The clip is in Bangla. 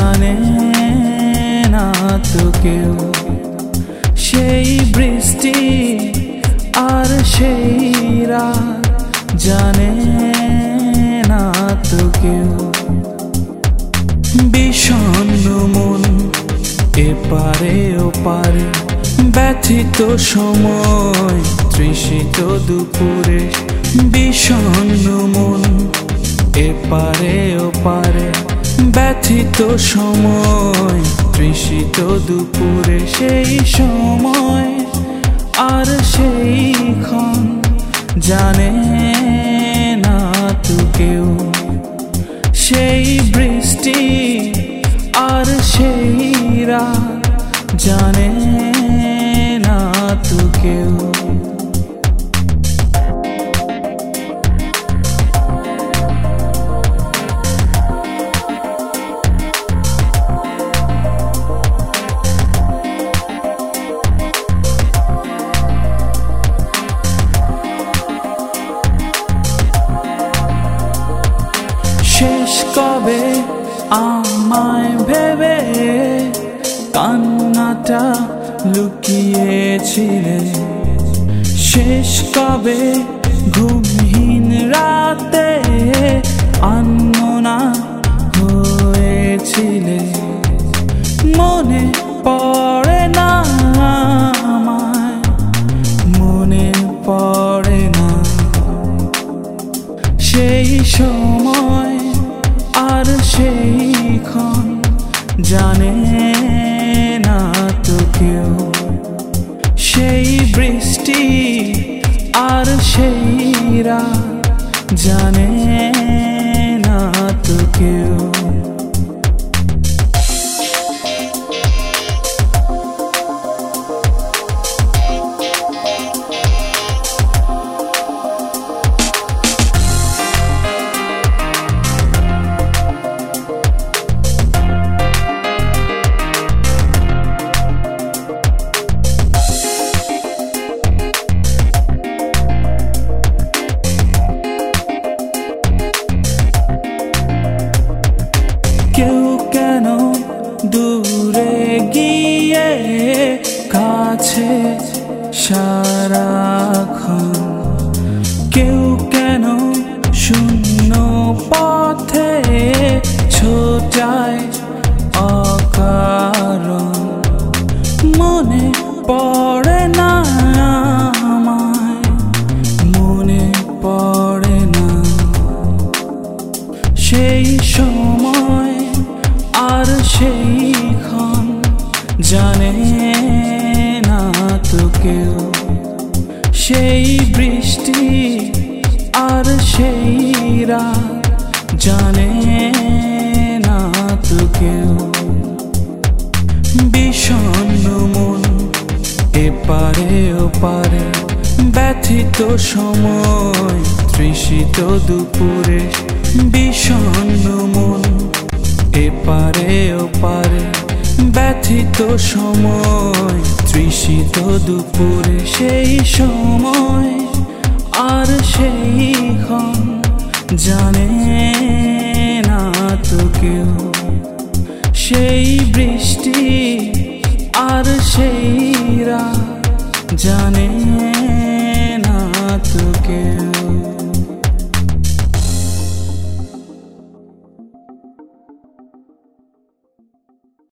জানে না তো কেউ। সেই বৃষ্টি আর সেই রাত জানে না তো কেউ। বিষণ্ণ মন এপারে ওপারে, ব্যথিত সময় তৃষিত দুপুরে। বিষণ্ণ মন এপারে ওপারে, ব্যথিত সময় তৃষিত দুপুরে। সেই সময় আর সেই ক্ষণ জানে না তো কেউ। সেই বৃষ্টি আর সেই রাত জানে না তো কেউ। শেষ কবে আমায় ভেবে কান্নাটা লুকিয়েছিলে? শেষ কবে ঘুমহীন রাতে আনমনা হয়েছিলে? মনে পড়ে না আমায়, মনে পড়ে না সেই সময় আর সেই ক্ষণ জানে না তো কেউ। সেই বৃষ্টি আর সেই রাত জানে না তো কেউ। কেউ কেন দূরে গিয়ে কাছে সারাক্ষণ? কেউ কেন শূন্য পথে ছোটায় অকারণ? মনে পড়ে না আমায়, মনে পড়ে না সেই সময় আর সেই ক্ষণ জানে না তো কেউ। সেই বৃষ্টি আর সেই রাত জানে না তো কেউ। বিষণ্ণ মন এপারে ওপারে, ব্যথিত সময় তৃষিত দুপুরে। বিষণ্ণ মন এপারে ওপারে, ব্যথিত সময় তৃষিত দুপুরে। সেই সময় আর সেই ক্ষণ